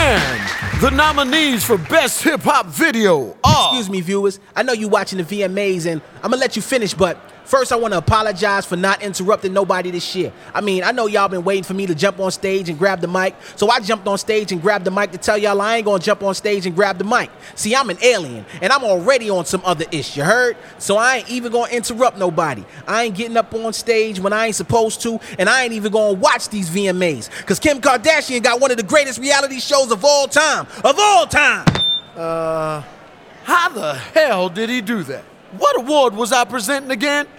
And the nominees for Best Hip Hop Video are... Excuse me, viewers. I know you watching the VMAs, and I'm gonna let you finish, but first I want to apologize for not interrupting nobody this year. I mean, I know y'all been waiting for me to jump on stage and grab the mic, so I jumped on stage and grabbed the mic to tell y'all I ain't gonna jump on stage and grab the mic. See, I'm an alien, and I'm already on some other ish, you heard? So I ain't even gonna interrupt nobody. I ain't getting up on stage when I ain't supposed to, and I ain't even gonna watch these VMAs, because Kim Kardashian got one of the greatest reality shows of all time. Of all time! How the hell did he do that? What award was I presenting again?